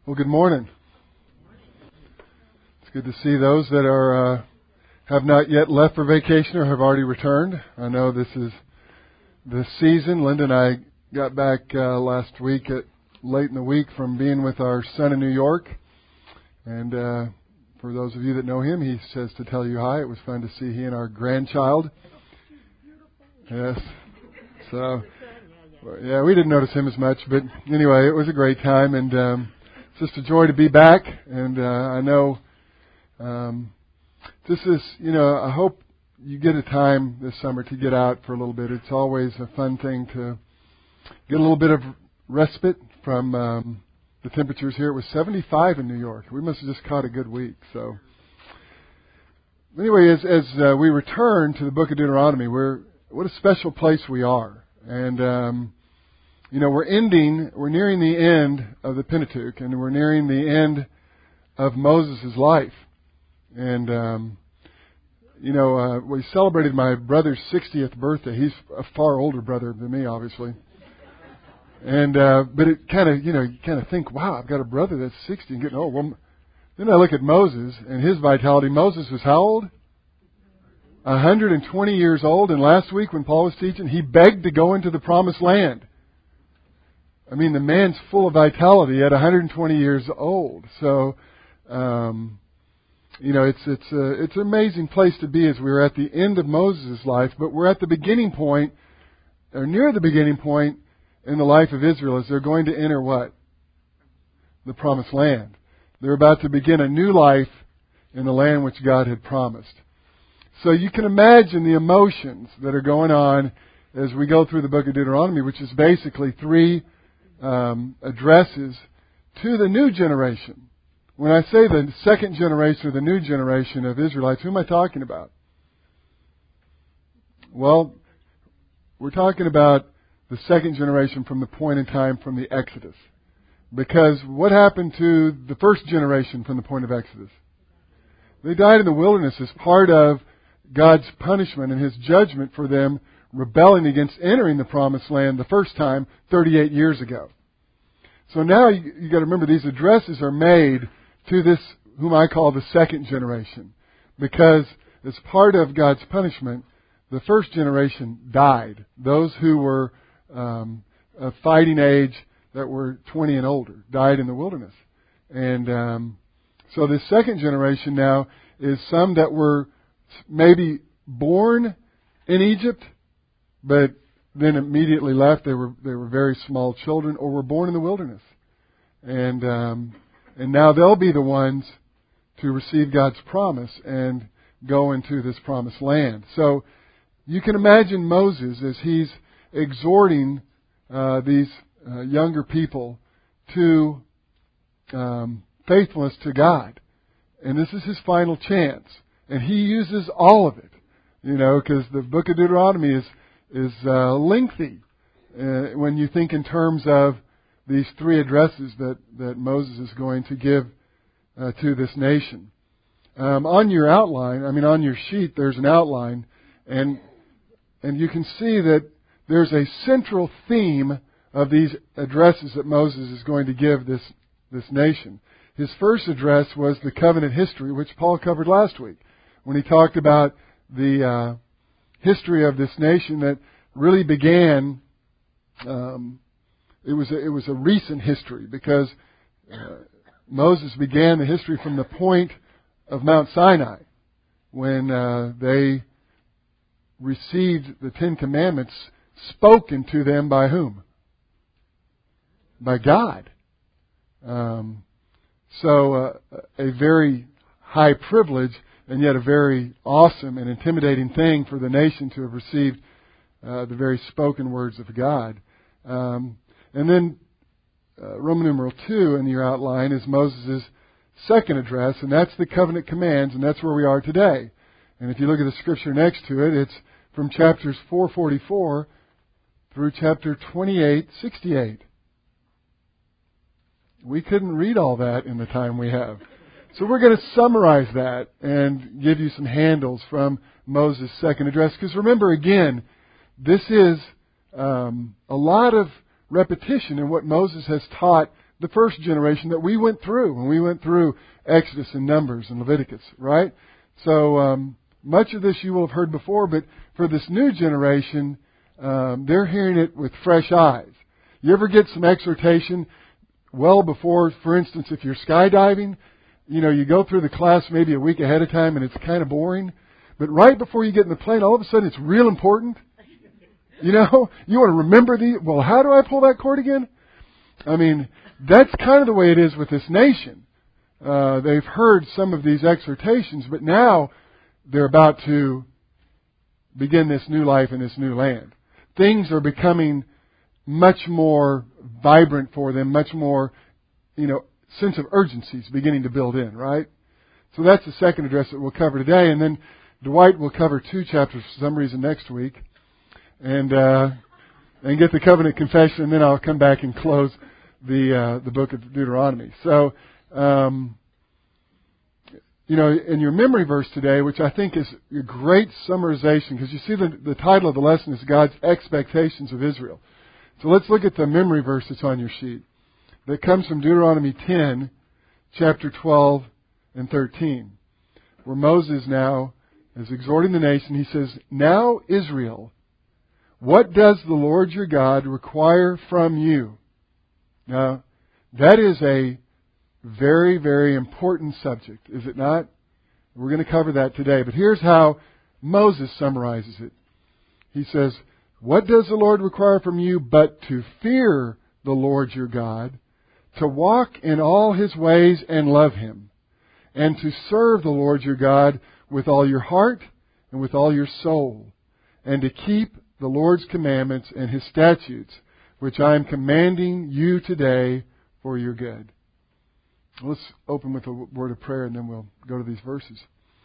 Well, good morning. It's good to see those that are have not yet left for vacation or have already returned. I know this is the season. Linda and I got back last week late in the week from being with our son in New York. And for those of you that know him, he says to tell you hi. It was fun to see he and our grandchild. Yes. So, yeah, we didn't notice him as much. But anyway, it was a great time. And it's just a joy to be back. And I know this is, I hope you get a time this summer to get out for a little bit. It's always a fun thing to get a little bit of respite from the temperatures here. It was 75 in New York. We must have just caught a good week. So anyway, as we return to the book of Deuteronomy, what a special place we are. And, we're nearing the end of the Pentateuch, and we're nearing the end of Moses' life. And, we celebrated my brother's 60th birthday. He's a far older brother than me, obviously. And, but it kind of, you kind of think, wow, I've got a brother that's 60 and getting old. Well, then I look at Moses and his vitality. Moses was how old? 120 years old. And last week when Paul was teaching, he begged to go into the promised land. I mean, the man's full of vitality at 120 years old. So, it's an amazing place to be as we're at the end of Moses' life, but we're at the beginning point, or near the beginning point in the life of Israel as they're going to enter what? The promised land. They're about to begin a new life in the land which God had promised. So you can imagine the emotions that are going on as we go through the book of Deuteronomy, which is basically three addresses to the new generation. When I say the second generation or the new generation of Israelites, who am I talking about? Well, we're talking about the second generation from the point in time from the Exodus. Because what happened to the first generation from the point of Exodus? They died in the wilderness as part of God's punishment and His judgment for them rebelling against entering the promised land the first time 38 years ago. So now you got to remember these addresses are made to this, whom I call the second generation. Because as part of God's punishment, the first generation died. Those who were of fighting age that were 20 and older died in the wilderness. And so this second generation now is some that were maybe born in Egypt, but then immediately left. They were very small children, or were born in the wilderness. And now they'll be the ones to receive God's promise and go into this promised land. So you can imagine Moses as he's exhorting these younger people to faithfulness to God. And this is his final chance. And he uses all of it, because the book of Deuteronomy is lengthy when you think in terms of these three addresses that Moses is going to give to this nation. On your outline, on your sheet, there's an outline, and you can see that there's a central theme of these addresses that Moses is going to give this nation. His first address was the covenant history, which Paul covered last week, when he talked about the history of this nation that really began. It was a recent history because Moses began the history from the point of Mount Sinai when they received the Ten Commandments spoken to them by whom? By God. So a very high privilege and yet a very awesome and intimidating thing for the nation to have received the very spoken words of God. And then Roman numeral 2 in your outline is Moses' second address, and that's the covenant commands, and that's where we are today. And if you look at the scripture next to it, it's from chapters 444 through chapter 28:68. We couldn't read all that in the time we have. So we're going to summarize that and give you some handles from Moses' second address. Because remember, again, this is a lot of repetition in what Moses has taught the first generation that we went through when we went through Exodus and Numbers and Leviticus, right? So much of this you will have heard before, but for this new generation, they're hearing it with fresh eyes. You ever get some exhortation well before, for instance, if you're skydiving, you go through the class maybe a week ahead of time and it's kind of boring, but right before you get in the plane, all of a sudden it's real important. You want to remember well, how do I pull that cord again? I mean, that's kind of the way it is with this nation. They've heard some of these exhortations, but now they're about to begin this new life in this new land. Things are becoming much more vibrant for them, much more, sense of urgency is beginning to build in, right? So that's the second address that we'll cover today. And then Dwight will cover 2 chapters for some reason next week and get the covenant confession, and then I'll come back and close the book of Deuteronomy. So, in your memory verse today, which I think is a great summarization, because you see the title of the lesson is God's Expectations of Israel. So let's look at the memory verse that's on your sheet. That comes from Deuteronomy 10, chapter 12 and 13, where Moses now is exhorting the nation. He says, "Now Israel, what does the Lord your God require from you?" Now, that is a very, very important subject, is it not? We're going to cover that today. But here's how Moses summarizes it. He says, "What does the Lord require from you but to fear the Lord your God, to walk in all His ways and love Him, and to serve the Lord your God with all your heart and with all your soul, and to keep the Lord's commandments and His statutes, which I am commanding you today for your good." Let's open with a word of prayer and then we'll go to these verses.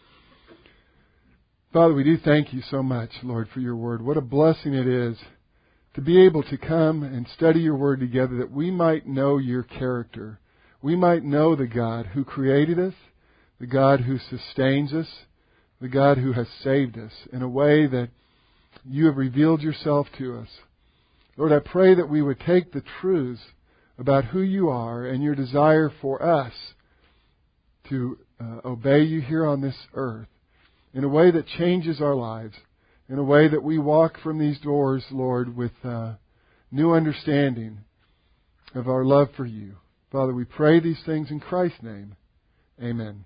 Father, we do thank you so much, Lord, for your word. What a blessing it is to be able to come and study your word together, that we might know your character. We might know the God who created us, the God who sustains us, the God who has saved us in a way that you have revealed yourself to us. Lord, I pray that we would take the truths about who you are and your desire for us to obey you here on this earth in a way that changes our lives, in a way that we walk from these doors, Lord, with new understanding of our love for you. Father, we pray these things in Christ's name. Amen.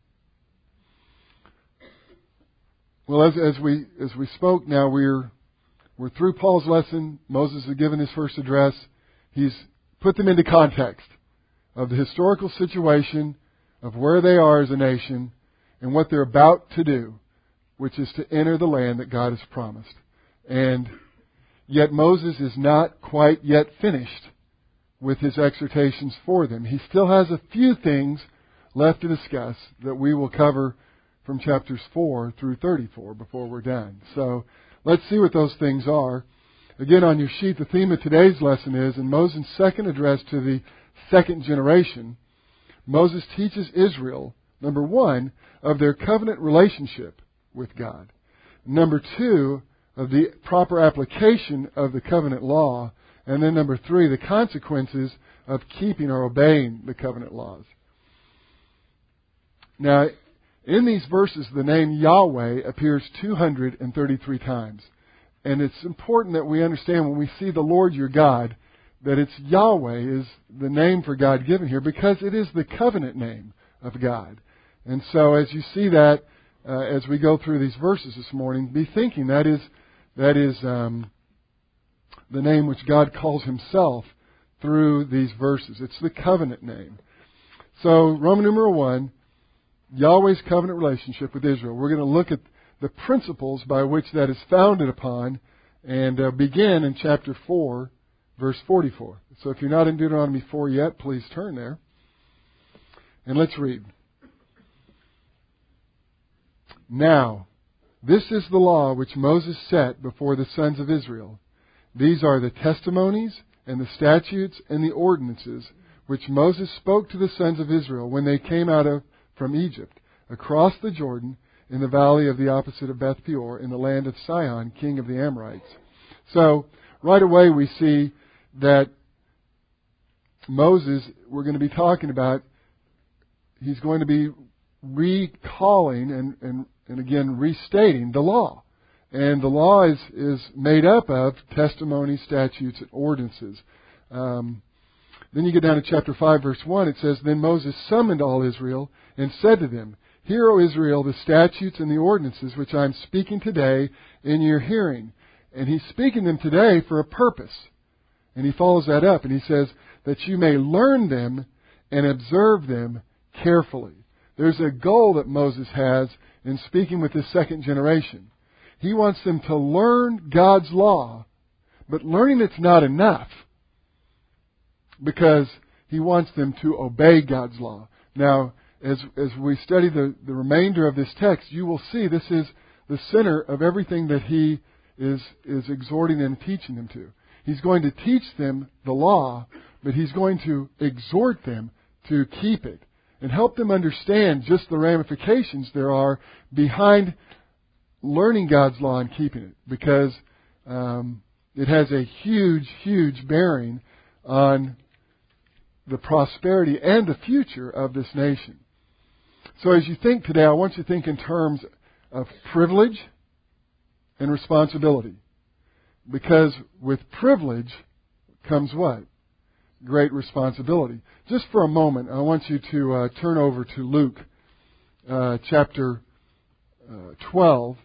Well, as we spoke now, we're through Paul's lesson. Moses has given his first address. He's put them into context of the historical situation of where they are as a nation and what they're about to do, which is to enter the land that God has promised. And yet Moses is not quite yet finished with his exhortations for them. He still has a few things left to discuss that we will cover from chapters 4 through 34 before we're done. So let's see what those things are. Again, on your sheet, the theme of today's lesson is, in Moses' second address to the second generation, Moses teaches Israel, number 1, of their covenant relationship with God. Number 2, of the proper application of the covenant law. And then number 3, the consequences of keeping or obeying the covenant laws. Now, in these verses, the name Yahweh appears 233 times. And it's important that we understand when we see the Lord your God, that it's Yahweh is the name for God given here, because it is the covenant name of God. And so as you see that, as we go through these verses this morning, be thinking that is the name which God calls Himself through these verses. It's the covenant name. So Roman numeral 1, Yahweh's covenant relationship with Israel. We're going to look at the principles by which that is founded upon, and begin in chapter 4, verse 44. So if you're not in Deuteronomy 4 yet, please turn there. And let's read. "Now, this is the law which Moses set before the sons of Israel. These are the testimonies and the statutes and the ordinances which Moses spoke to the sons of Israel when they came out from Egypt, across the Jordan, in the valley of the opposite of Beth Peor, in the land of Sihon, king of the Amorites." So, right away we see that Moses, we're going to be talking about, he's going to be recalling and again restating the law. And the law is made up of testimonies, statutes, and ordinances. Then you get down to chapter 5, verse 1. It says, Then Moses summoned all Israel and said to them, Hear, O Israel, the statutes and the ordinances which I am speaking today in your hearing. And he's speaking them today for a purpose. And he follows that up and he says, that you may learn them and observe them carefully. There's a goal that Moses has in speaking with this second generation. He wants them to learn God's law, but learning it's not enough, because he wants them to obey God's law. Now, as we study the remainder of this text, you will see this is the center of everything that he is exhorting and teaching them to. He's going to teach them the law, but he's going to exhort them to keep it and help them understand just the ramifications there are behind learning God's law and keeping it, because it has a huge, huge bearing on the prosperity and the future of this nation. So as you think today, I want you to think in terms of privilege and responsibility. Because with privilege comes what? Great responsibility. Just for a moment, I want you to turn over to Luke chapter 12.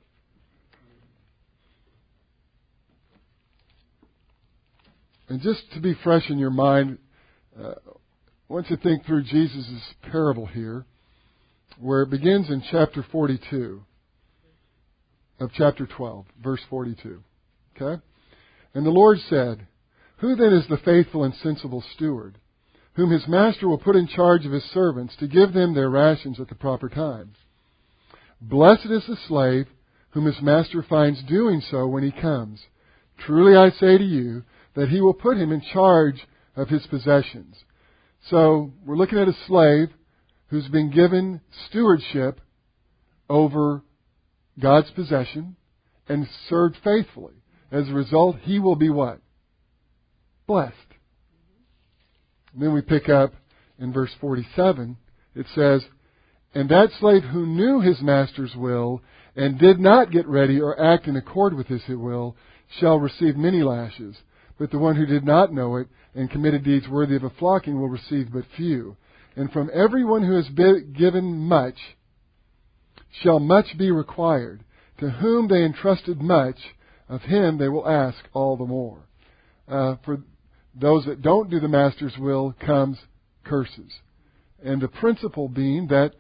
And just to be fresh in your mind, I want you to think through Jesus' parable here, where it begins in chapter 42 of chapter 12, verse 42. Okay? And the Lord said, Who then is the faithful and sensible steward, whom his master will put in charge of his servants to give them their rations at the proper time? Blessed is the slave whom his master finds doing so when he comes. Truly I say to you that he will put him in charge of his possessions. So we're looking at a slave who's been given stewardship over God's possession and served faithfully. As a result, he will be what? Blessed. And then we pick up in verse 47. It says, And that slave who knew his master's will and did not get ready or act in accord with his will shall receive many lashes. But the one who did not know it and committed deeds worthy of a flocking will receive but few. And from everyone who has been given much shall much be required. To whom they entrusted much, of him they will ask all the more. For those that don't do the master's will comes curses. And the principle being that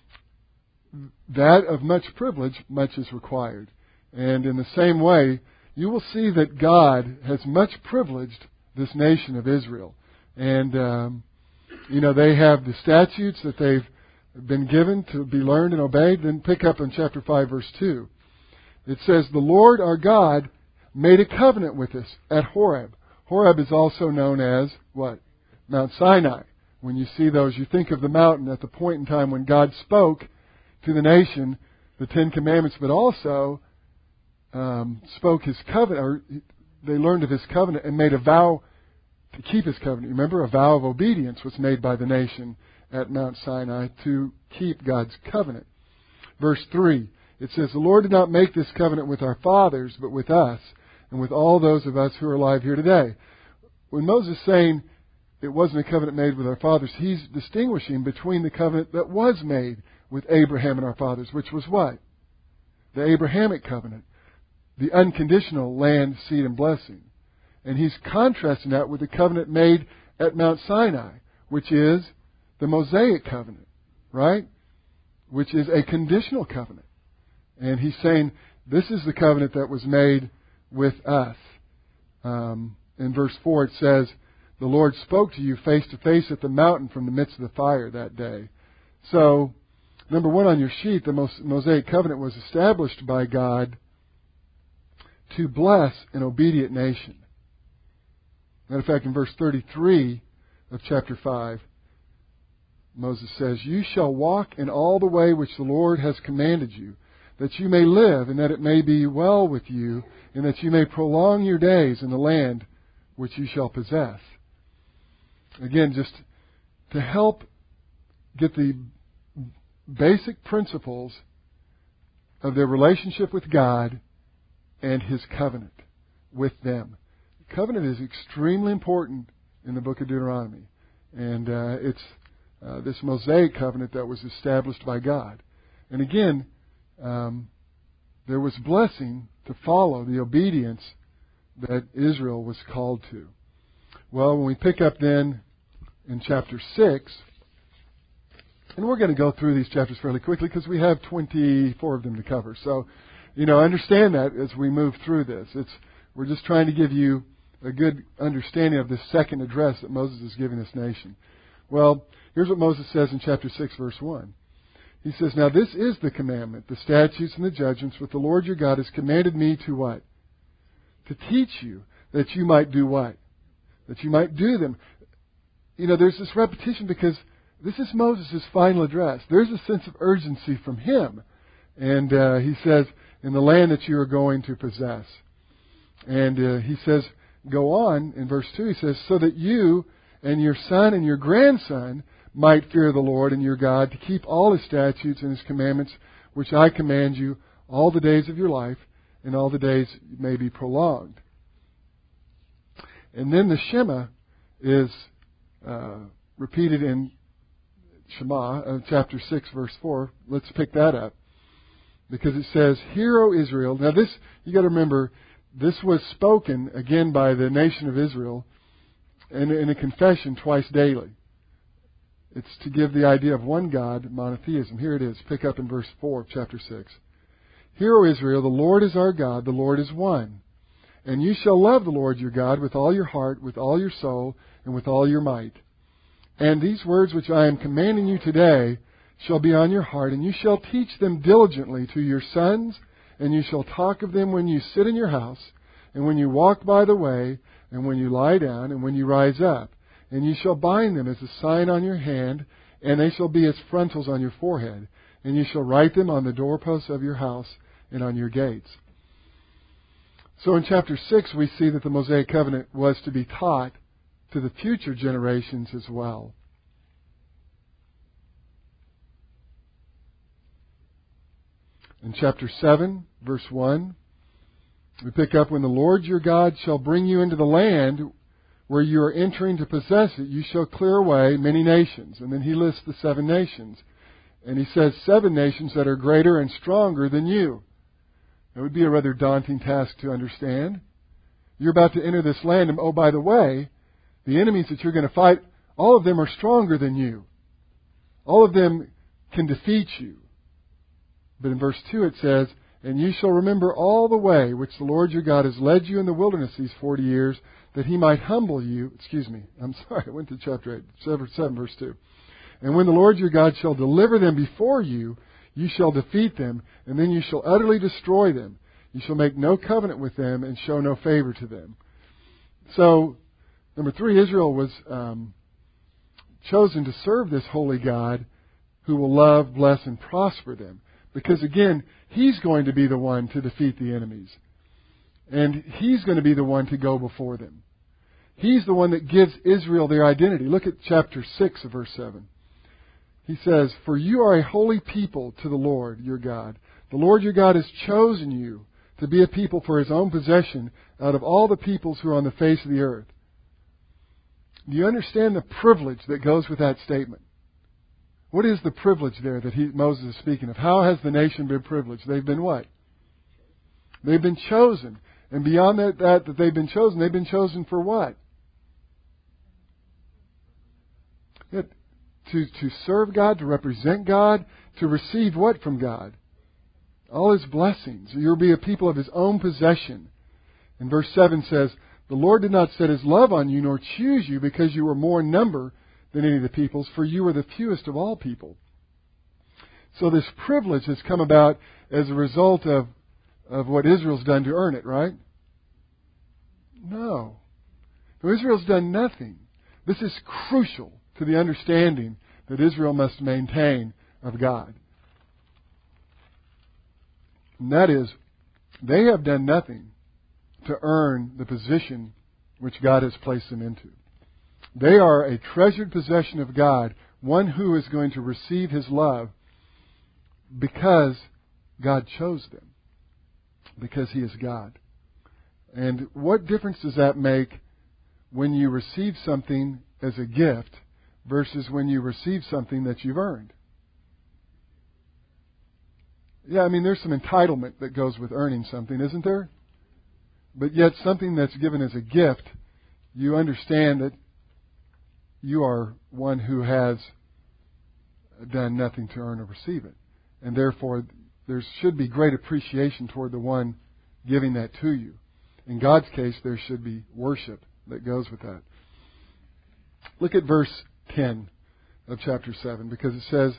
of much privilege, much is required. And in the same way, you will see that God has much privileged this nation of Israel. And, they have the statutes that they've been given to be learned and obeyed. Then pick up in chapter 5, verse 2. It says, The Lord our God made a covenant with us at Horeb. Horeb is also known as, what? Mount Sinai. When you see those, you think of the mountain at the point in time when God spoke to the nation the Ten Commandments, but also spoke His covenant, or they learned of His covenant and made a vow to keep His covenant. Remember, a vow of obedience was made by the nation at Mount Sinai to keep God's covenant. Verse 3, it says, The Lord did not make this covenant with our fathers, but with us, and with all those of us who are alive here today. When Moses is saying it wasn't a covenant made with our fathers, he's distinguishing between the covenant that was made with Abraham and our fathers, which was what? The Abrahamic covenant. The unconditional land, seed, and blessing. And he's contrasting that with the covenant made at Mount Sinai, which is the Mosaic covenant, right? Which is a conditional covenant. And he's saying this is the covenant that was made with us. In verse 4 it says, The Lord spoke to you face to face at the mountain from the midst of the fire that day. So, number one on your sheet, the Mosaic covenant was established by God to bless an obedient nation. Matter of fact, in verse 33 of chapter 5, Moses says, You shall walk in all the way which the Lord has commanded you, that you may live, and that it may be well with you, and that you may prolong your days in the land which you shall possess. again, just to help get the basic principles of their relationship with God and His covenant with them. Covenant is extremely important in the book of Deuteronomy. And it's this Mosaic covenant that was established by God. And again, there was blessing to follow the obedience that Israel was called to. Well, when we pick up then in chapter 6, and we're going to go through these chapters fairly quickly because we have 24 of them to cover. So, understand that as we move through this. We're just trying to give you a good understanding of this second address that Moses is giving this nation. Well, here's what Moses says in chapter 6, verse 1. He says, "Now this is the commandment, the statutes and the judgments which the Lord your God has commanded me to" what? To teach you, that you might do what? That you might do them. There's this repetition because this is Moses' final address. There's a sense of urgency from him. And he says, in the land that you are going to possess. And he says, go on in verse 2, he says, "So that you and your son and your grandson might fear the Lord and your God, to keep all His statutes and His commandments, which I command you all the days of your life, and all the days may be prolonged." And then the Shema is repeated in Shema, chapter 6, verse 4. Let's pick that up. Because it says, "Hear, O Israel." Now this, you got to remember, this was spoken again by the nation of Israel in a confession twice daily. It's to give the idea of one God, monotheism. Here it is. Pick up in verse 4 of chapter 6. "Hear, O Israel, the Lord is our God, the Lord is one. And you shall love the Lord your God with all your heart, with all your soul, and with all your might. And these words which I am commanding you today shall be on your heart, and you shall teach them diligently to your sons, and you shall talk of them when you sit in your house, and when you walk by the way, and when you lie down, and when you rise up. And you shall bind them as a sign on your hand, and they shall be as frontals on your forehead. And you shall write them on the doorposts of your house and on your gates." So in chapter 6, we see that the Mosaic covenant was to be taught to the future generations as well. In chapter 7, verse 1, we pick up, "When the Lord your God shall bring you into the land where you are entering to possess it, you shall clear away many nations." And then he lists the 7 nations. And he says 7 nations that are greater and stronger than you. It would be a rather daunting task to understand. You're about to enter this land, and oh, by the way, the enemies that you're going to fight, all of them are stronger than you. All of them can defeat you. But in verse 2 it says, "And you shall remember all the way which the Lord your God has led you in the wilderness these 40 years, that He might humble you." I went to chapter 8, 7 verse 2. "And when the Lord your God shall deliver them before you, you shall defeat them, and then you shall utterly destroy them. You shall make no covenant with them and show no favor to them." So, number 3, Israel was chosen to serve this holy God who will love, bless, and prosper them. Because again, He's going to be the one to defeat the enemies. And He's going to be the one to go before them. He's the one that gives Israel their identity. Look at chapter 6 of verse 7. He says, "For you are a holy people to the Lord your God. The Lord your God has chosen you to be a people for His own possession out of all the peoples who are on the face of the earth." Do you understand the privilege that goes with that statement? What is the privilege there that Moses is speaking of? How has the nation been privileged? They've been what? They've been chosen. And beyond that they've been chosen for what? To serve God, to represent God, to receive what from God? All His blessings. You'll be a people of His own possession. And verse 7 says, "The Lord did not set His love on you, nor choose you, because you were more in number than any of the peoples, for you were the fewest of all people." So this privilege has come about as a result of what Israel's done to earn it, right? No. Israel's done nothing. This is crucial to the understanding that Israel must maintain of God. And that is, they have done nothing to earn the position which God has placed them into. They are a treasured possession of God, one who is going to receive His love because God chose them, because He is God. And what difference does that make when you receive something as a gift versus when you receive something that you've earned? Yeah, I mean, there's some entitlement that goes with earning something, isn't there? But yet something that's given as a gift, you understand that you are one who has done nothing to earn or receive it. And therefore, there should be great appreciation toward the one giving that to you. In God's case, there should be worship that goes with that. Look at verse 10 of chapter 7, because it says,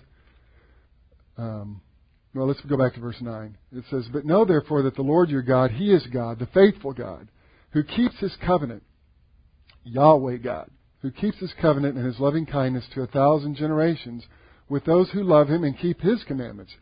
well, let's go back to verse 9. It says, "But know therefore that the Lord your God, He is God, the faithful God, who keeps His covenant, Yahweh God, who keeps His covenant and His loving kindness to 1,000 generations with those who love Him and keep His commandments."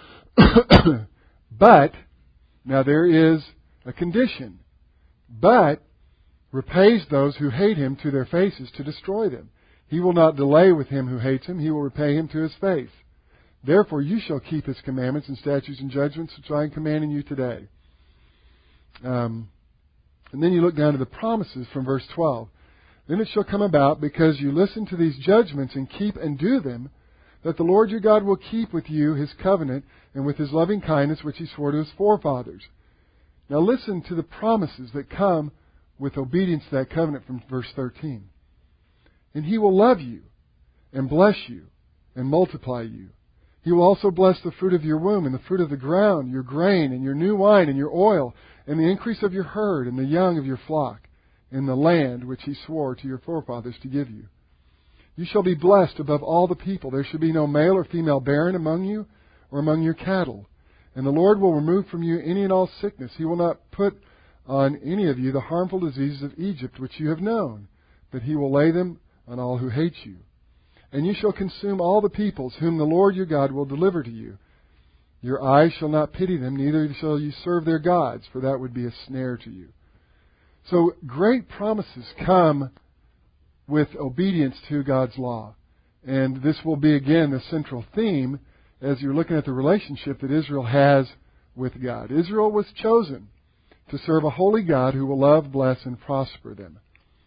But, now there is a condition, but repays those who hate Him to their faces to destroy them. He will not delay with him who hates Him. He will repay him to his face. Therefore you shall keep His commandments and statutes and judgments which I am commanding you today. And then you look down to the promises from verse 12. "Then it shall come about, because you listen to these judgments and keep and do them, that the Lord your God will keep with you His covenant and with His loving kindness which He swore to His forefathers." Now listen to the promises that come with obedience to that covenant from verse 13. "And He will love you and bless you and multiply you. He will also bless the fruit of your womb and the fruit of the ground, your grain and your new wine and your oil, and the increase of your herd and the young of your flock, in the land which He swore to your forefathers to give you. You shall be blessed above all the people. There shall be no male or female barren among you or among your cattle. And the Lord will remove from you any and all sickness. He will not put on any of you the harmful diseases of Egypt which you have known, but He will lay them on all who hate you. And you shall consume all the peoples whom the Lord your God will deliver to you. Your eyes shall not pity them, neither shall you serve their gods, for that would be a snare to you." So great promises come with obedience to God's law. And this will be, again, the central theme as you're looking at the relationship that Israel has with God. Israel was chosen to serve a holy God who will love, bless, and prosper them.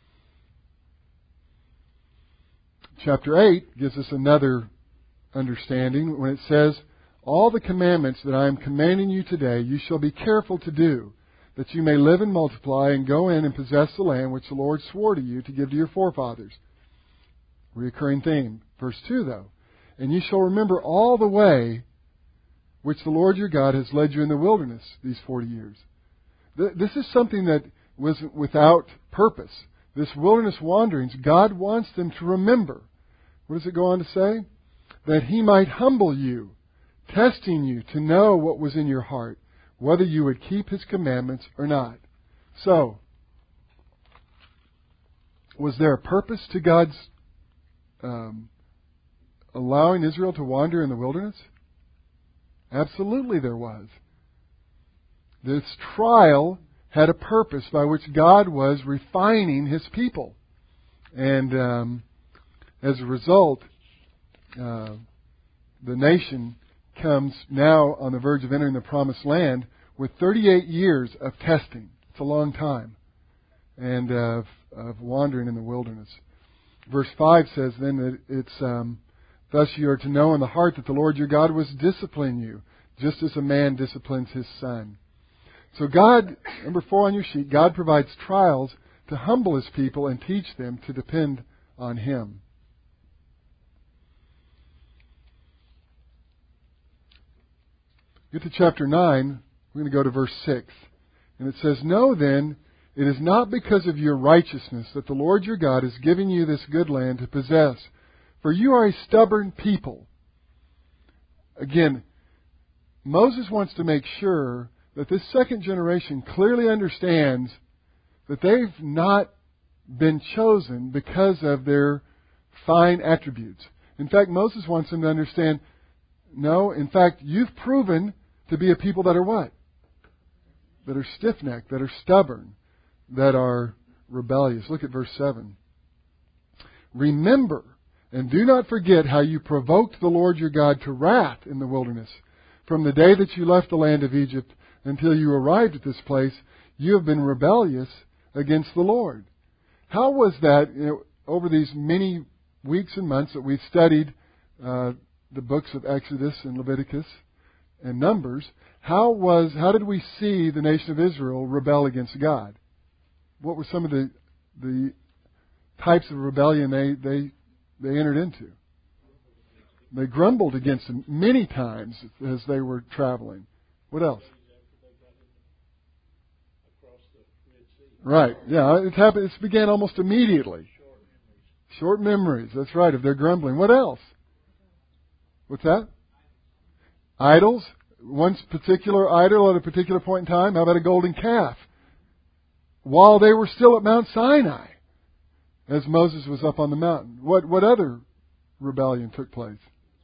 Chapter 8 gives us another understanding when it says, "All the commandments that I am commanding you today you shall be careful to do, that you may live and multiply and go in and possess the land which the Lord swore to you to give to your forefathers." Reoccurring theme. Verse 2, though. "And you shall remember all the way which the Lord your God has led you in the wilderness these 40 years. This is something that was without purpose. This wilderness wanderings, God wants them to remember. What does it go on to say? "That He might humble you, testing you to know what was in your heart, whether you would keep His commandments or not." So, was there a purpose to God's allowing Israel to wander in the wilderness? Absolutely there was. This trial had a purpose by which God was refining His people. And as a result, the nation comes now on the verge of entering the Promised Land with 38 years of testing. It's a long time. And of wandering in the wilderness. Verse 5 says then that it's, "Thus you are to know in the heart that the Lord your God was disciplining you, just as a man disciplines his son." So God, number 4 on your sheet, God provides trials to humble His people and teach them to depend on Him. Get to chapter 9, we're going to go to verse 6. And it says, "Know then, it is not because of your righteousness that the Lord your God is giving you this good land to possess, for you are a stubborn people." Again, Moses wants to make sure that this second generation clearly understands that they've not been chosen because of their fine attributes. In fact, Moses wants them to understand, no, in fact, you've proven to be a people that are what? That are stiff-necked, that are stubborn, that are rebellious. Look at verse 7. Remember, and do not forget how you provoked the Lord your God to wrath in the wilderness. From the day that you left the land of Egypt until you arrived at this place, you have been rebellious against the Lord. How was that, over these many weeks and months that we've studied the books of Exodus and Leviticus and Numbers, how did we see the nation of Israel rebel against God? What were some of the types of rebellion they entered into? They grumbled against Him many times as they were traveling. What else? Right. Yeah, it happened. It began almost immediately. Short memories. That's right. If they're grumbling. What else? What's that? Idols. One particular idol at a particular point in time. How about a golden calf? While they were still at Mount Sinai, as Moses was up on the mountain. What other rebellion took place?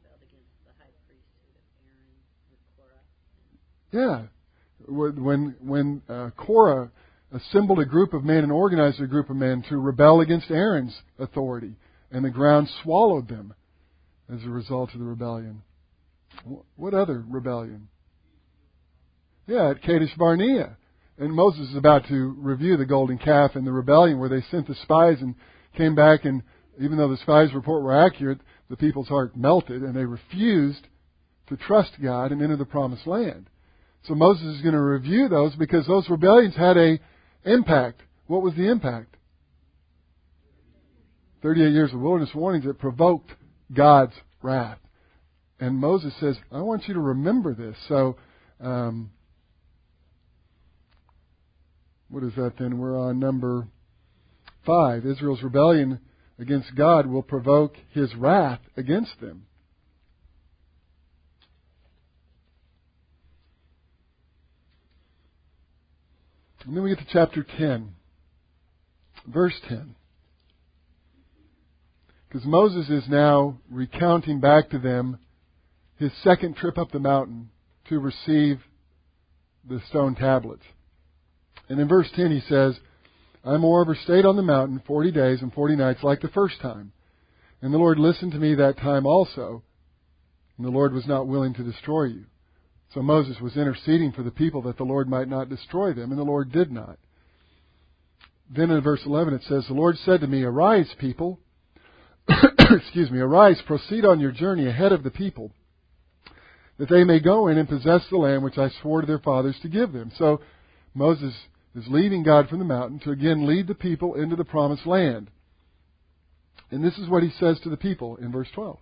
Yeah. When Korah assembled a group of men and organized a group of men to rebel against Aaron's authority, and the ground swallowed them as a result of the rebellion. What other rebellion? Yeah, at Kadesh Barnea. And Moses is about to review the golden calf and the rebellion where they sent the spies and came back, and even though the spies' report were accurate, the people's heart melted and they refused to trust God and enter the promised land. So Moses is going to review those because those rebellions had a impact. What was the impact? 38 years of wilderness warnings that provoked God's wrath. And Moses says, I want you to remember this. So, what is that then? We're on number 5. Israel's rebellion against God will provoke His wrath against them. And then we get to chapter 10, verse 10. Because Moses is now recounting back to them his second trip up the mountain to receive the stone tablets. And in verse 10 he says, I moreover stayed on the mountain 40 days and 40 nights like the first time. And the Lord listened to me that time also, and the Lord was not willing to destroy you. So Moses was interceding for the people that the Lord might not destroy them, and the Lord did not. Then in verse 11 it says, the Lord said to me, Arise, people. Arise, proceed on your journey ahead of the people, that they may go in and possess the land which I swore to their fathers to give them. So Moses is leaving God from the mountain to again lead the people into the promised land. And this is what he says to the people in verse 12.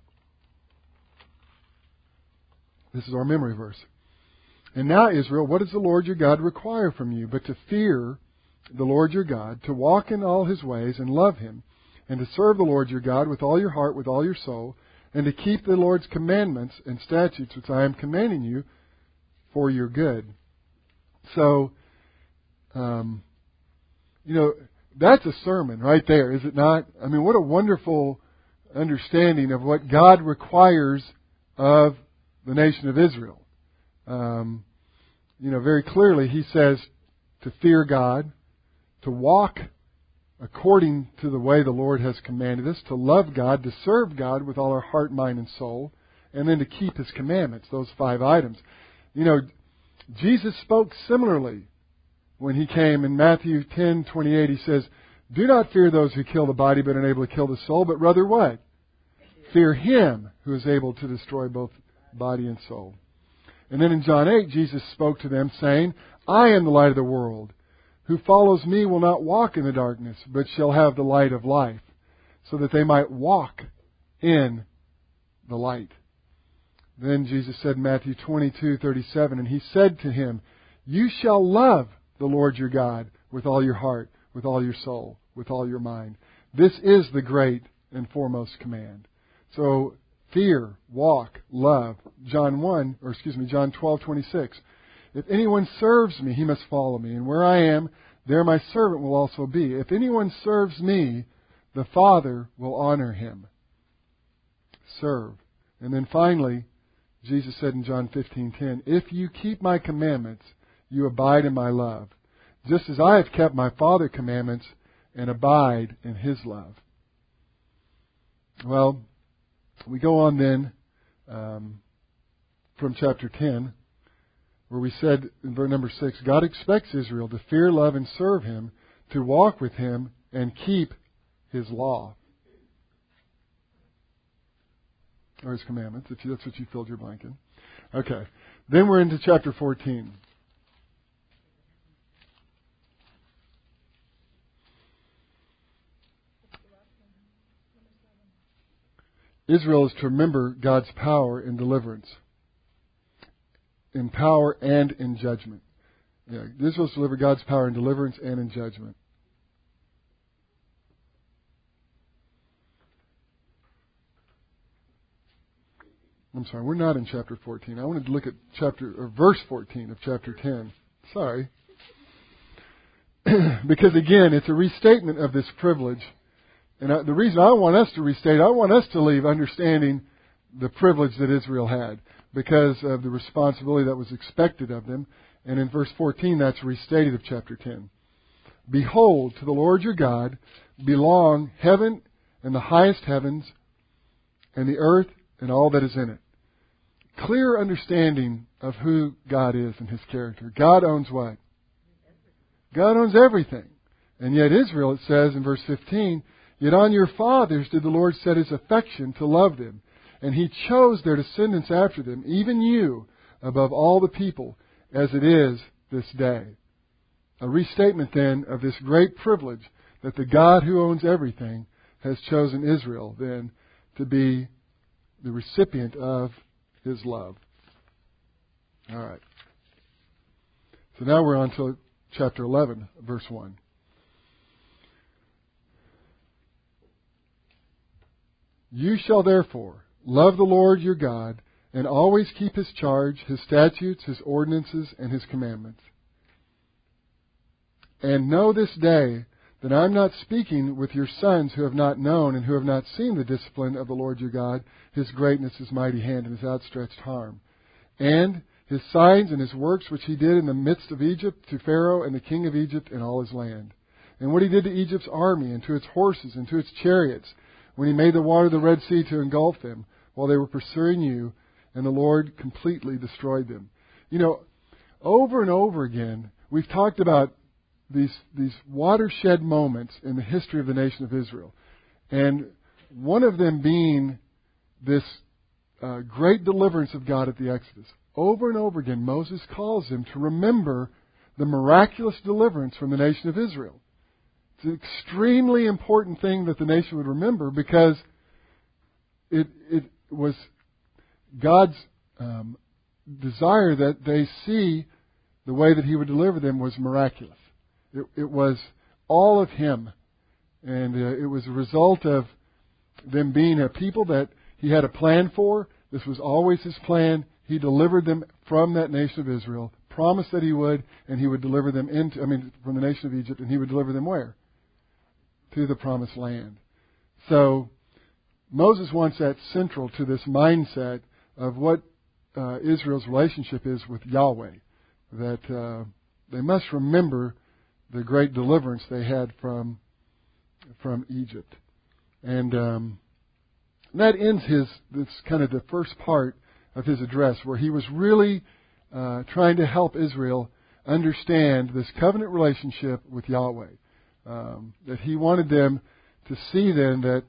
This is our memory verse. And now, Israel, what does the Lord your God require from you but to fear the Lord your God, to walk in all His ways and love Him, and to serve the Lord your God with all your heart, with all your soul, and to keep the Lord's commandments and statutes which I am commanding you for your good. So, that's a sermon right there, is it not? I mean, what a wonderful understanding of what God requires of the nation of Israel. Very clearly He says to fear God, to walk according to the way the Lord has commanded us, to love God, to serve God with all our heart, mind, and soul, and then to keep His commandments, those 5 items. Jesus spoke similarly when He came in Matthew 10:28. He says, do not fear those who kill the body but are able to kill the soul, but rather what? Fear Him who is able to destroy both body and soul. And then in John 8, Jesus spoke to them saying, I am the light of the world. Who follows me will not walk in the darkness, but shall have the light of life, so that they might walk in the light. Then Jesus said in Matthew 22:37, and He said to him, you shall love the Lord your God with all your heart, with all your soul, with all your mind. This is the great and foremost command. So, fear, walk, love. John 12:26. If anyone serves me, he must follow me. And where I am, there my servant will also be. If anyone serves me, the Father will honor him. Serve. And then finally, Jesus said in John 15:10, if you keep my commandments, you abide in my love, just as I have kept my Father's commandments and abide in His love. Well, we go on then from chapter 10, where we said in verse number 6, God expects Israel to fear, love, and serve Him, to walk with Him, and keep His law, or His commandments, if that's what you filled your blank in. Okay. Then we're into chapter 14. Israel is to remember God's power in deliverance, in power and in judgment. Yeah, Israel is to deliver God's power in deliverance and in judgment. I'm sorry, we're not in chapter 14. I wanted to look at verse 14 of chapter 10. Sorry. Because again, it's a restatement of this privilege. And the reason I want us to restate, I want us to leave understanding the privilege that Israel had because of the responsibility that was expected of them. And in verse 14, that's restated of chapter 10. Behold, to the Lord your God belong heaven and the highest heavens and the earth and all that is in it. Clear understanding of who God is and His character. God owns what? God owns everything. And yet Israel, it says in verse 15, yet on your fathers did the Lord set His affection to love them, and He chose their descendants after them, even you, above all the people, as it is this day. A restatement then of this great privilege that the God who owns everything has chosen Israel then to be the recipient of His love. All right. So now we're on to chapter 11, verse 1. You shall therefore love the Lord your God, and always keep His charge, His statutes, His ordinances, and His commandments. And know this day that I am not speaking with your sons who have not known and who have not seen the discipline of the Lord your God, His greatness, His mighty hand, and His outstretched arm, and His signs and His works which He did in the midst of Egypt to Pharaoh and the king of Egypt and all his land, and what He did to Egypt's army and to its horses and to its chariots, when He made the water of the Red Sea to engulf them while they were pursuing you, and the Lord completely destroyed them. You know, over and over again, we've talked about these watershed moments in the history of the nation of Israel. And one of them being this great deliverance of God at the Exodus. Over and over again, Moses calls them to remember the miraculous deliverance from the nation of Israel. It's an extremely important thing that the nation would remember because it was God's desire that they see the way that He would deliver them was miraculous. It was all of Him. And it was a result of them being a people that He had a plan for. This was always His plan. He delivered them from that nation of Israel, promised that He would, and He would deliver them from the nation of Egypt, and He would deliver them where? To the promised land. So Moses wants that central to this mindset of what Israel's relationship is with Yahweh. That they must remember the great deliverance they had from Egypt. And that ends this kind of the first part of his address, where he was really trying to help Israel understand this covenant relationship with Yahweh. That he wanted them to see then that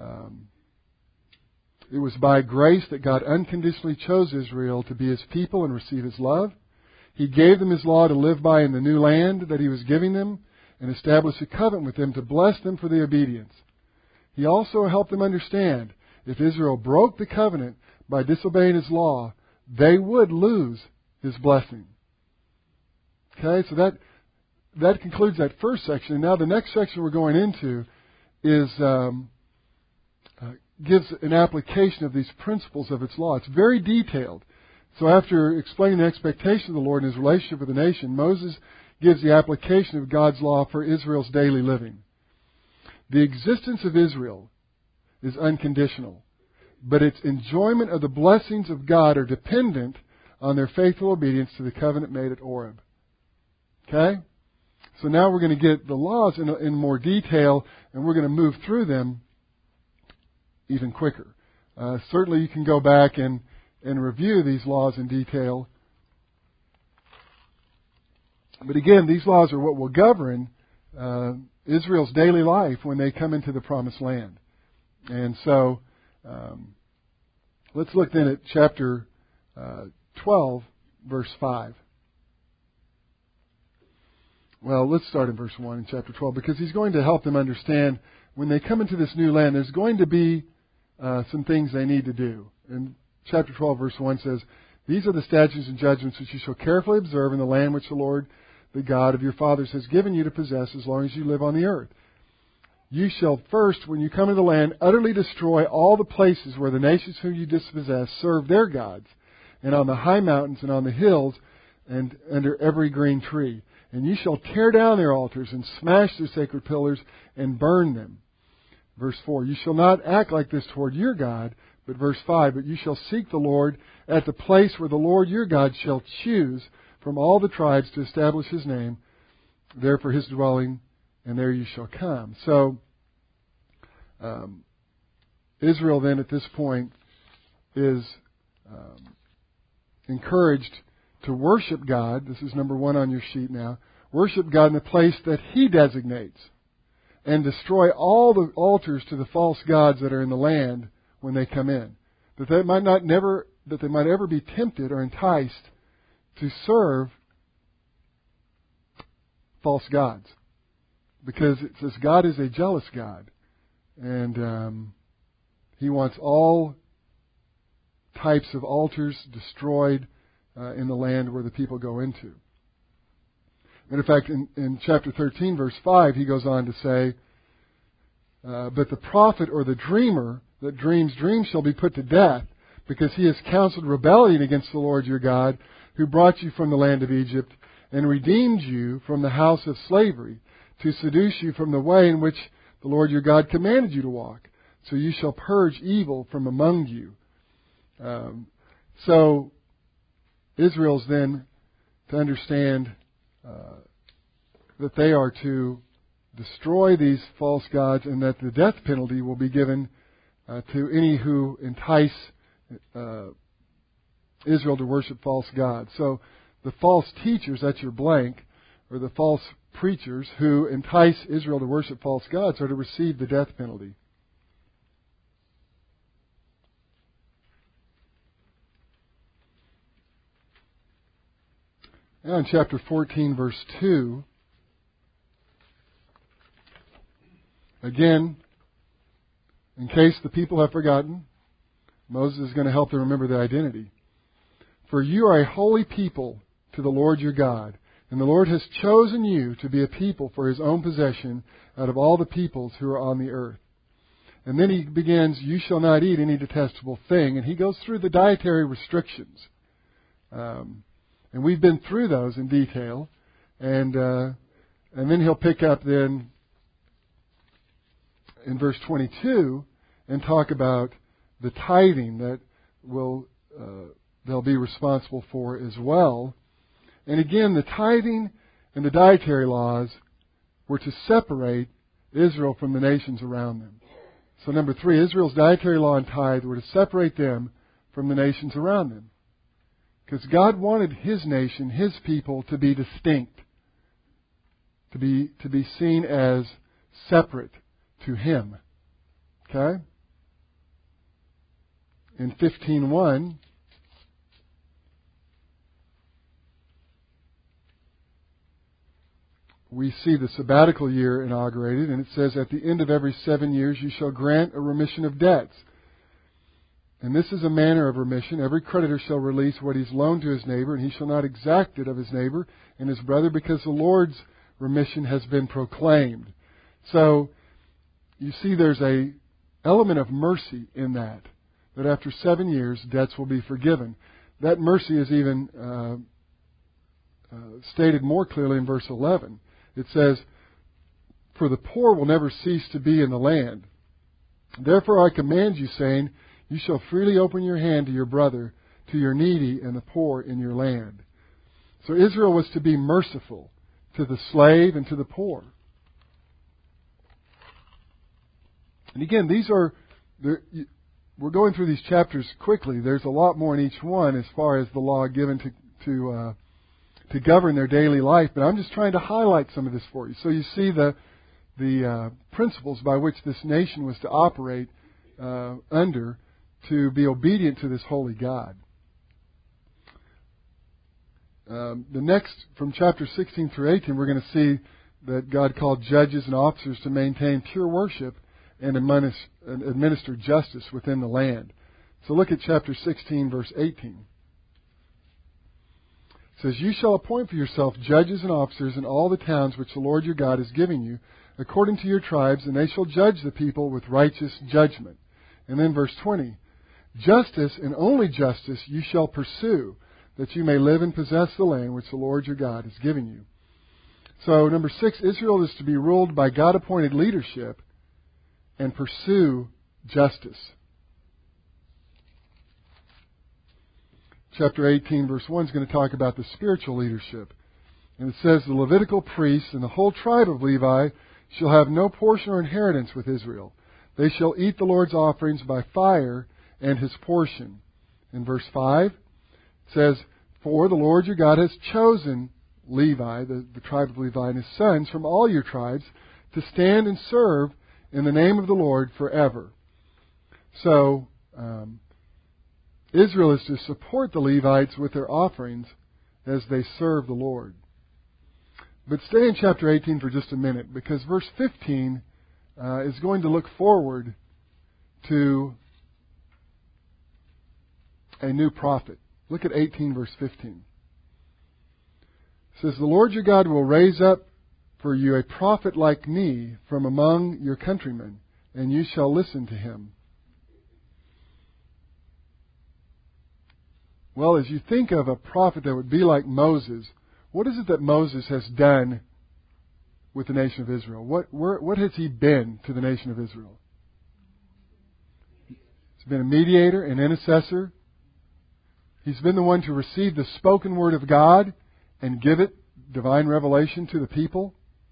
it was by grace that God unconditionally chose Israel to be His people and receive His love. He gave them His law to live by in the new land that He was giving them, and established a covenant with them to bless them for the obedience. He also helped them understand if Israel broke the covenant by disobeying His law, they would lose His blessing. Okay, so that concludes that first section. And now the next section we're going into is gives an application of these principles of its law. It's very detailed. So after explaining the expectation of the Lord and His relationship with the nation, Moses gives the application of God's law for Israel's daily living. The existence of Israel is unconditional, but its enjoyment of the blessings of God are dependent on their faithful obedience to the covenant made at Oreb. Okay? So now we're going to get the laws in more detail, and we're going to move through them even quicker. Certainly you can go back and review these laws in detail. But again, these laws are what will govern Israel's daily life when they come into the Promised Land. And so, let's look then at chapter 12, verse 5. Well, let's start in verse 1 in chapter 12, because he's going to help them understand when they come into this new land, there's going to be some things they need to do. And chapter 12, verse 1 says, "These are the statutes and judgments which you shall carefully observe in the land which the Lord, the God of your fathers, has given you to possess as long as you live on the earth. You shall first, when you come into the land, utterly destroy all the places where the nations whom you dispossess serve their gods, and on the high mountains and on the hills and under every green tree. And you shall tear down their altars and smash their sacred pillars and burn them." Verse 4, "You shall not act like this toward your God." But verse 5, "But you shall seek the Lord at the place where the Lord your God shall choose from all the tribes to establish His name, there for His dwelling, and there you shall come." So, Israel then at this point is encouraged to worship God. This is number 1 on your sheet now. Worship God in the place that He designates, and destroy all the altars to the false gods that are in the land when they come in, that they might ever be tempted or enticed to serve false gods, because it says God is a jealous God, and He wants all types of altars destroyed in the land where the people go into. And in fact, in chapter 13, verse 5, he goes on to say, "But the prophet or the dreamer that dreams dreams shall be put to death, because he has counseled rebellion against the Lord your God, who brought you from the land of Egypt and redeemed you from the house of slavery, to seduce you from the way in which the Lord your God commanded you to walk. So you shall purge evil from among you." So Israel's then to understand that they are to destroy these false gods, and that the death penalty will be given to any who entice Israel to worship false gods. So the false teachers, that's your blank, or the false preachers who entice Israel to worship false gods, are to receive the death penalty. Now in chapter 14, verse 2, again, in case the people have forgotten, Moses is going to help them remember their identity. "For you are a holy people to the Lord your God, and the Lord has chosen you to be a people for His own possession out of all the peoples who are on the earth." And then he begins, "You shall not eat any detestable thing," and he goes through the dietary restrictions. And we've been through those in detail, and then he'll pick up then in verse 22 and talk about the tithing that they'll be responsible for as well. And again, the tithing and the dietary laws were to separate Israel from the nations around them. So number 3, Israel's dietary law and tithe were to separate them from the nations around them. Because God wanted His nation, His people, to be distinct, to be seen as separate to Him. Okay? In 15:1, we see the sabbatical year inaugurated, and it says, "At the end of every 7 years you shall grant a remission of debts. And this is a manner of remission. Every creditor shall release what he's loaned to his neighbor, and he shall not exact it of his neighbor and his brother, because the Lord's remission has been proclaimed." So, you see there's a element of mercy in that after 7 years, debts will be forgiven. That mercy is even stated more clearly in verse 11. It says, "For the poor will never cease to be in the land. Therefore I command you, saying, you shall freely open your hand to your brother, to your needy and the poor in your land." So Israel was to be merciful to the slave and to the poor. And again, these are we're going through these chapters quickly. There's a lot more in each one as far as the law given to govern their daily life. But I'm just trying to highlight some of this for you. So you see the principles by which this nation was to operate under to be obedient to this holy God. The next, from chapter 16 through 18, we're going to see that God called judges and officers to maintain pure worship and administer justice within the land. So look at chapter 16, verse 18. It says, "You shall appoint for yourself judges and officers in all the towns which the Lord your God is giving you, according to your tribes, and they shall judge the people with righteous judgment." And then verse 20, "Justice and only justice you shall pursue, that you may live and possess the land which the Lord your God is giving you." So, number 6, Israel is to be ruled by God-appointed leadership and pursue justice. Chapter 18, verse 1 is going to talk about the spiritual leadership. And it says, "The Levitical priests and the whole tribe of Levi shall have no portion or inheritance with Israel. They shall eat the Lord's offerings by fire and His portion." In verse 5, it says, "For the Lord your God has chosen Levi," the tribe of Levi, "and his sons from all your tribes to stand and serve in the name of the Lord forever." So, Israel is to support the Levites with their offerings as they serve the Lord. But stay in chapter 18 for just a minute, because verse 15 is going to look forward to a new prophet. Look at 18, verse 15. It says, "The Lord your God will raise up for you a prophet like me from among your countrymen, and you shall listen to him." Well, as you think of a prophet that would be like Moses, what is it that Moses has done with the nation of Israel? What has he been to the nation of Israel? He's been a mediator, an intercessor. He's been the one to receive the spoken word of God and give it, divine revelation, to the people.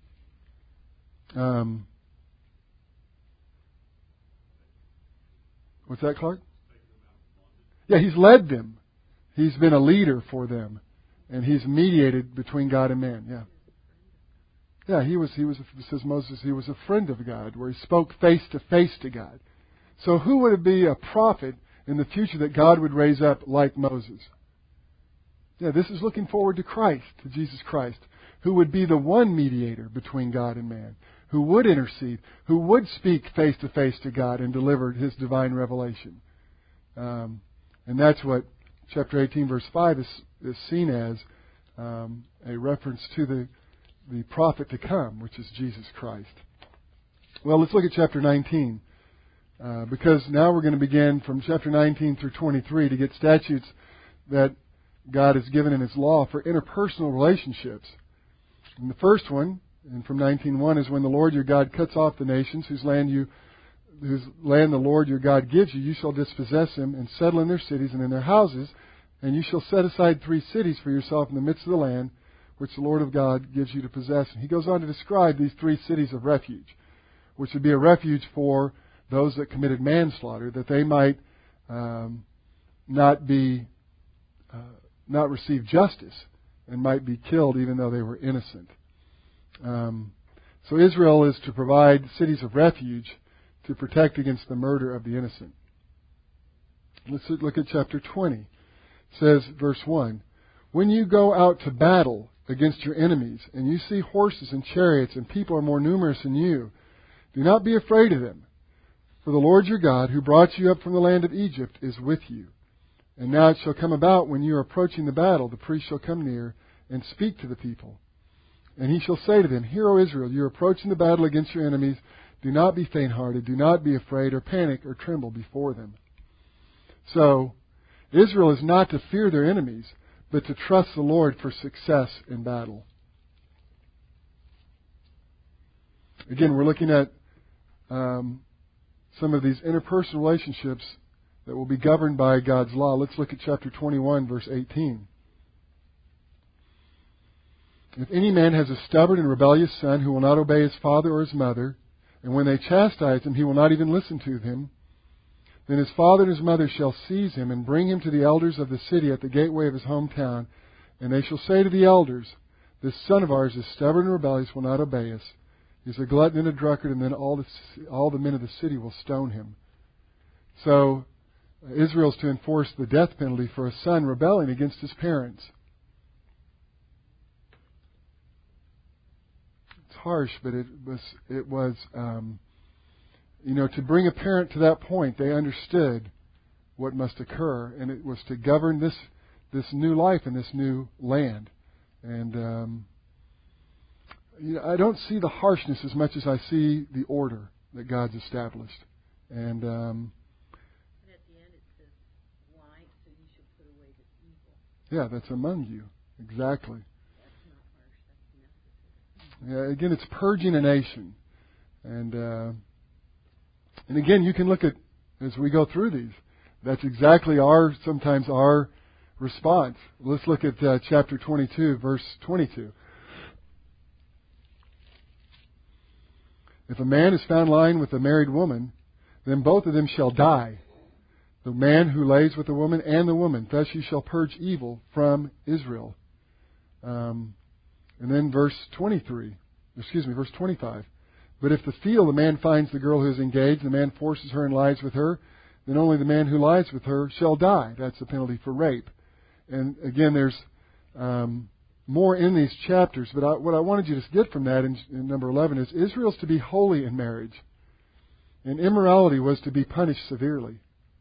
What's that, Clark? Yeah, he's led them. He's been a leader for them, and he's mediated between God and man. Yeah. Yeah, it says Moses, he was a friend of God, where he spoke face to face to God. So who would be a prophet in the future that God would raise up like Moses? Yeah, this is looking forward to Christ, to Jesus Christ, who would be the one mediator between God and man, who would intercede, who would speak face to face to God and deliver His divine revelation. And that's what chapter 18, verse 5 is seen as a reference to the prophet to come, which is Jesus Christ. Well, let's look at chapter 19, because now we're going to begin from chapter 19 through 23 to get statutes that God has given in His law for interpersonal relationships. And the first one, and from 19:1, is when the Lord your God cuts off the nations whose land the Lord your God gives you, you shall dispossess them and settle in their cities and in their houses, and you shall set aside 3 cities for yourself in the midst of the land which the Lord of God gives you to possess. And he goes on to describe these 3 cities of refuge, which would be a refuge for those that committed manslaughter, that they might not receive justice and might be killed even though they were innocent. So Israel is to provide cities of refuge to protect against the murder of the innocent. Let's look at chapter 20. It says, verse 1, "When you go out to battle against your enemies, and you see horses and chariots, and people are more numerous than you, do not be afraid of them. For the Lord your God, who brought you up from the land of Egypt, is with you. And now it shall come about, when you are approaching the battle, the priest shall come near and speak to the people. And he shall say to them, Hear, O Israel, you are approaching the battle against your enemies. Do not be faint-hearted. Do not be afraid or panic or tremble before them." So, Israel is not to fear their enemies, but to trust the Lord for success in battle. Again, we're looking at some of these interpersonal relationships that will be governed by God's law. Let's look at chapter 21, verse 18. "If any man has a stubborn and rebellious son who will not obey his father or his mother, and when they chastise him, he will not even listen to them, Then his father and his mother shall seize him and bring him to the elders of the city at the gateway of his hometown. And they shall say to the elders, this son of ours is stubborn and rebellious, will not obey us. He's a glutton and a drunkard, and then all the men of the city will stone him. So Israel's to enforce the death penalty for a son rebelling against his parents. It's harsh, but it was to bring a parent to that point, they understood what must occur, and it was to govern this new life in this new land. And I don't see the harshness as much as I see the order that God's established. And at the end it says, "Why? So you should put away this evil." Yeah, that's among you. Exactly. That's not harsh. That's necessary. Yeah, again, it's purging a nation. And again, you can look at, as we go through these, that's exactly sometimes our response. Let's look at chapter 22, verse 22. If a man is found lying with a married woman, then both of them shall die, the man who lays with the woman and the woman. Thus you shall purge evil from Israel. And then verse 25. But if the field the man finds the girl who is engaged, the man forces her and lies with her, then only the man who lies with her shall die. That's the penalty for rape. And again, there's more in these chapters, but what I wanted you to get from that in number 11 is Israel's to be holy in marriage, and immorality was to be punished severely.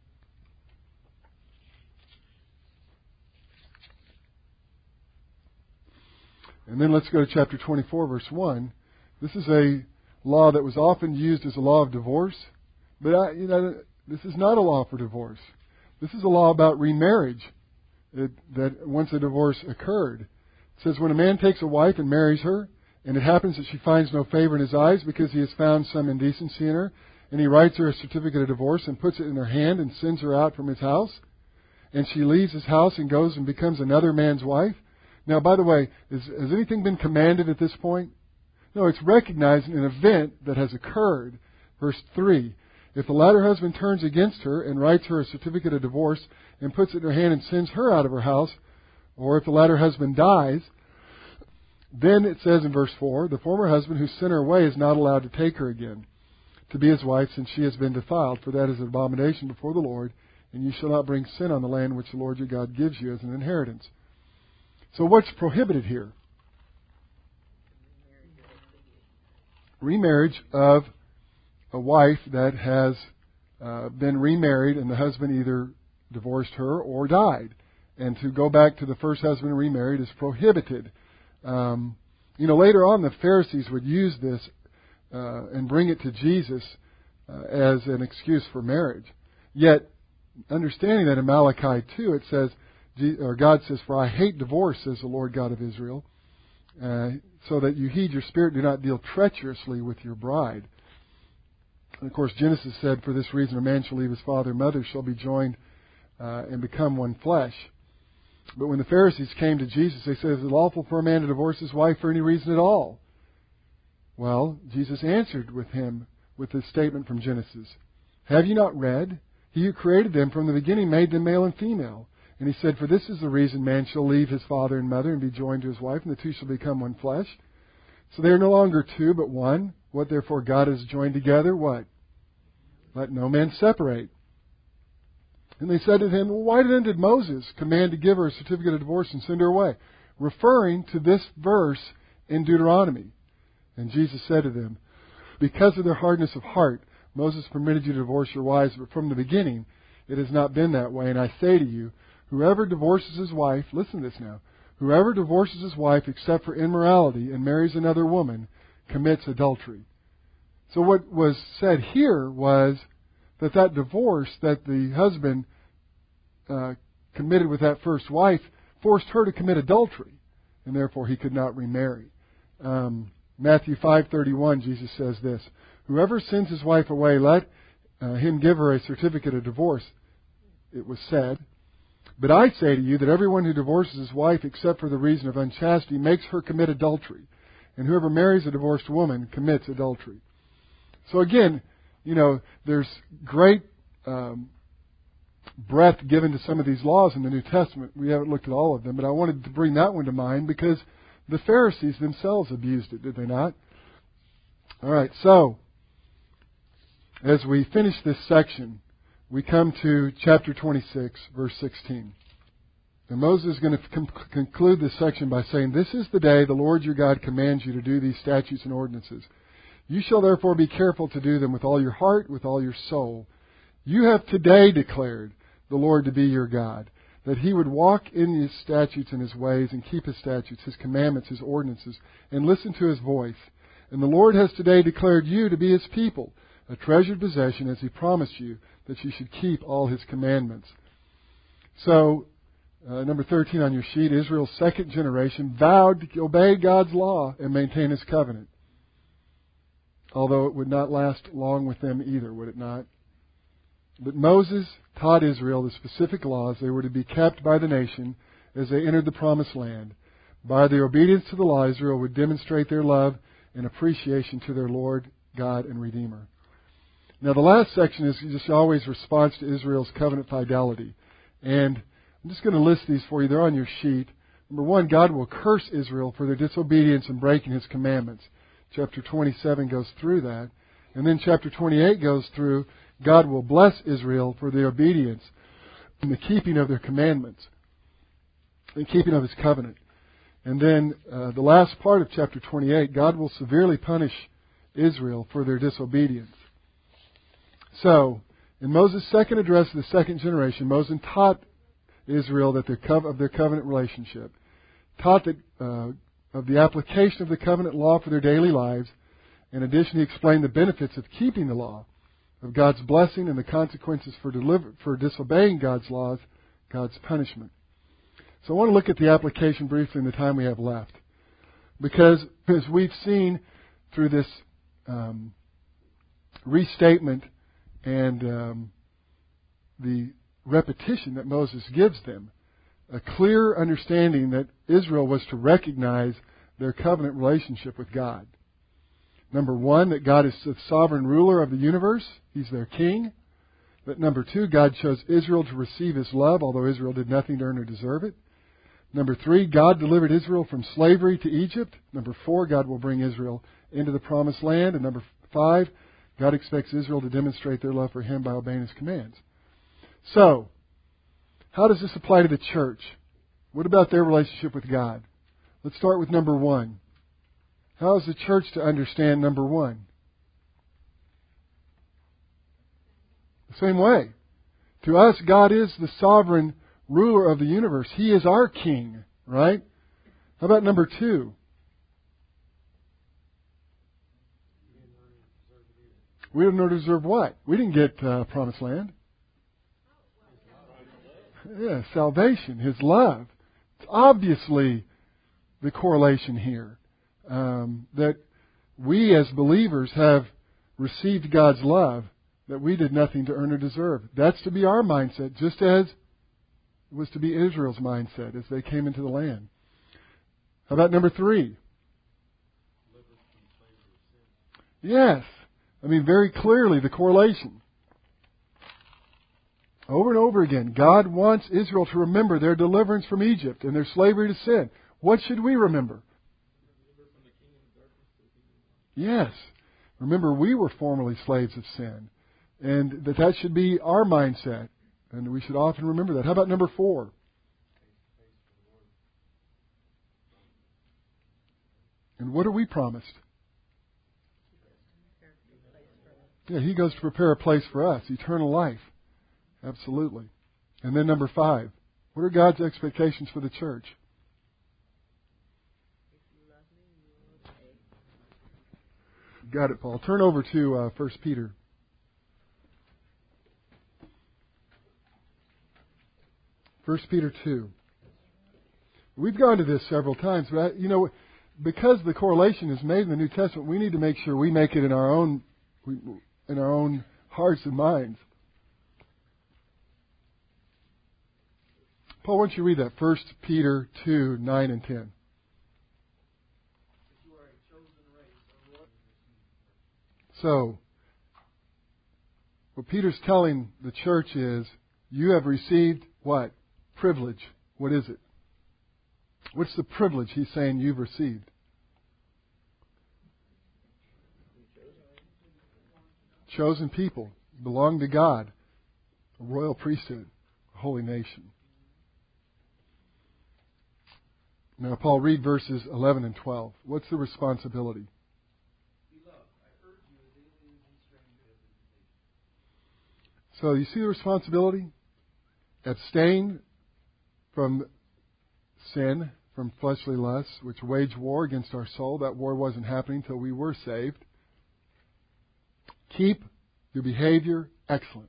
And then let's go to chapter 24, verse 1. This is a law that was often used as a law of divorce, but this is not a law for divorce. This is a law about remarriage, that once a divorce occurred. It says, when a man takes a wife and marries her, and it happens that she finds no favor in his eyes because he has found some indecency in her, and he writes her a certificate of divorce and puts it in her hand and sends her out from his house, and she leaves his house and goes and becomes another man's wife. Now, by the way, has anything been commanded at this point? No, it's recognizing an event that has occurred. Verse 3, if the latter husband turns against her and writes her a certificate of divorce and puts it in her hand and sends her out of her house, or if the latter husband dies, then it says in verse 4, the former husband who sent her away is not allowed to take her again to be his wife, since she has been defiled, for that is an abomination before the Lord, and you shall not bring sin on the land which the Lord your God gives you as an inheritance. So what's prohibited here? Remarriage of a wife that has been remarried and the husband either divorced her or died. And to go back to the first husband and remarried is prohibited. Later on the Pharisees would use this and bring it to Jesus as an excuse for marriage. Yet, understanding that in Malachi 2 it says, God says, for I hate divorce, says the Lord God of Israel, so that you heed your spirit, do not deal treacherously with your bride. And of course, Genesis said, for this reason a man shall leave his father and mother, shall be joined and become one flesh. But when the Pharisees came to Jesus, they said, is it lawful for a man to divorce his wife for any reason at all? Well, Jesus answered with him with this statement from Genesis. Have you not read? He who created them from the beginning made them male and female. And he said, for this is the reason man shall leave his father and mother and be joined to his wife, and the two shall become one flesh. So they are no longer two, but one. What therefore God has joined together, what? Let no man separate. And they said to him, well, why then did Moses command to give her a certificate of divorce and send her away? Referring to this verse in Deuteronomy. And Jesus said to them, because of their hardness of heart, Moses permitted you to divorce your wives, but from the beginning it has not been that way. And I say to you, whoever divorces his wife, listen to this now, whoever divorces his wife except for immorality and marries another woman commits adultery. So what was said here was that divorce that the husband committed with that first wife forced her to commit adultery, and therefore he could not remarry. Matthew 5:31, Jesus says this, whoever sends his wife away, let him give her a certificate of divorce, it was said. But I say to you that everyone who divorces his wife except for the reason of unchastity makes her commit adultery, and whoever marries a divorced woman commits adultery. So again, there's great breadth given to some of these laws in the New Testament. We haven't looked at all of them, but I wanted to bring that one to mind because the Pharisees themselves abused it, did they not? All right, so as we finish this section, we come to chapter 26, verse 16. And Moses is going to conclude this section by saying, "This is the day the Lord your God commands you to do these statutes and ordinances. You shall therefore be careful to do them with all your heart, with all your soul. You have today declared the Lord to be your God, that He would walk in His statutes and His ways and keep His statutes, His commandments, His ordinances, and listen to His voice. And the Lord has today declared you to be His people, a treasured possession, as He promised you, that you should keep all His commandments." So, number 13 on your sheet, Israel's second generation vowed to obey God's law and maintain His covenant. Although it would not last long with them either, would it not? But Moses taught Israel the specific laws they were to be kept by the nation as they entered the Promised Land. By their obedience to the law, Israel would demonstrate their love and appreciation to their Lord, God, and Redeemer. Now, the last section is just always response to Israel's covenant fidelity. And I'm just going to list these for you. They're on your sheet. Number 1, God will curse Israel for their disobedience and breaking His commandments. Chapter 27 goes through that. And then chapter 28 goes through, God will bless Israel for their obedience and the keeping of their commandments and keeping of His covenant. And then the last part of chapter 28, God will severely punish Israel for their disobedience. So, in Moses' second address to the second generation, Moses taught Israel that of their covenant relationship, taught that of the application of the covenant law for their daily lives. In addition, he explained the benefits of keeping the law, of God's blessing and the consequences for disobeying God's laws, God's punishment. So I want to look at the application briefly in the time we have left. Because as we've seen through this restatement and the repetition that Moses gives them, a clear understanding that Israel was to recognize their covenant relationship with God. Number 1, that God is the sovereign ruler of the universe. He's their king. That number 2, God chose Israel to receive His love, although Israel did nothing to earn or deserve it. Number 3, God delivered Israel from slavery to Egypt. Number 4, God will bring Israel into the Promised Land. And number 5, God expects Israel to demonstrate their love for Him by obeying His commands. So, how does this apply to the church? What about their relationship with God? Let's start with number 1. How is the church to understand number 1? The same way. To us, God is the sovereign ruler of the universe. He is our king, right? How about number 2? We don't deserve what? We didn't get Promised Land. Yeah, salvation, His love. It's obviously the correlation here. That we as believers have received God's love that we did nothing to earn or deserve. That's to be our mindset, just as it was to be Israel's mindset as they came into the land. How about number 3? Yes. I mean, very clearly the correlation. Over and over again, God wants Israel to remember their deliverance from Egypt and their slavery to sin. What should we remember? Yes. Remember, we were formerly slaves of sin. And that should be our mindset. And we should often remember that. How about number 4? And what are we promised? Yeah, He goes to prepare a place for us, eternal life. Absolutely. And then number 5. What are God's expectations for the church? Got it, Paul. Turn over to 1 Peter. 1 Peter 2. We've gone to this several times, but because the correlation is made in the New Testament, we need to make sure we make it in our own hearts and minds. Paul, why don't you read that? 1 Peter 2, 9 and 10. So, what Peter's telling the church is, You have received what? Privilege. What is it? What's the privilege he's saying you've received? Chosen people, belong to God, a royal priesthood, a holy nation. Now, Paul, read verses 11 and 12. What's the responsibility? So you see the responsibility? Abstain from sin, from fleshly lusts, which wage war against our soul. That war wasn't happening until we were saved. Keep your behavior excellent.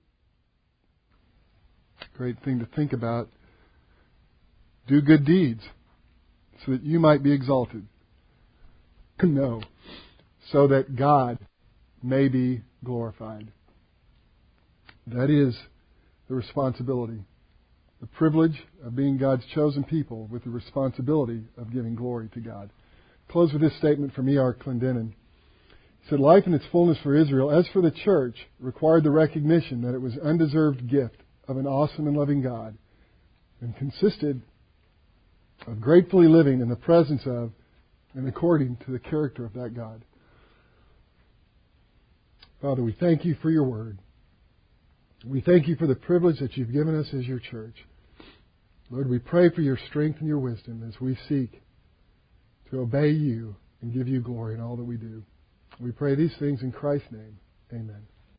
Great thing to think about. Do good deeds so that you might be exalted. No, so that God may be glorified. That is the responsibility. The privilege of being God's chosen people with the responsibility of giving glory to God. Close with this statement from E.R. Clendenin. He said, life in its fullness for Israel, as for the church, required the recognition that it was an undeserved gift of an awesome and loving God and consisted of gratefully living in the presence of and according to the character of that God. Father, we thank you for your word. We thank you for the privilege that you've given us as your church. Lord, we pray for your strength and your wisdom as we seek to obey you and give you glory in all that we do. We pray these things in Christ's name. Amen.